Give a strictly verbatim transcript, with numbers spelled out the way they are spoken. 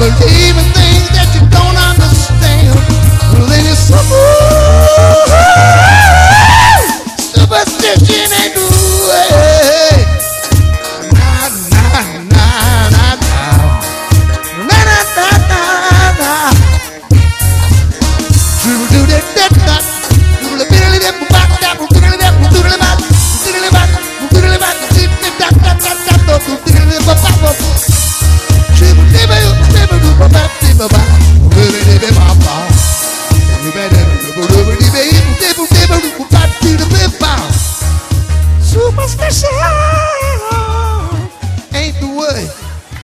believe in things that you don't understand. Well, then it's superstition ain't the way. Nah, nah, nah, nah, nah. Nah, nah, nah, nah, nah. Dribble, do that, that, that. Dribble, biddly, dip, bop, dap, doodly, dap, doodly, bop, doodly, bop, doodly, bop, dip, dip, dap, dap, dap, dap, dap, doodly, bop, bop, bop. Dribble, dribble, dribble, dribble, bop, dribble, bop, doodly, dip, bop, bop. You better dribble, dribble, dribble, dribble, dribble, dribble, bop, doodly, bop. Superstition ain't the way.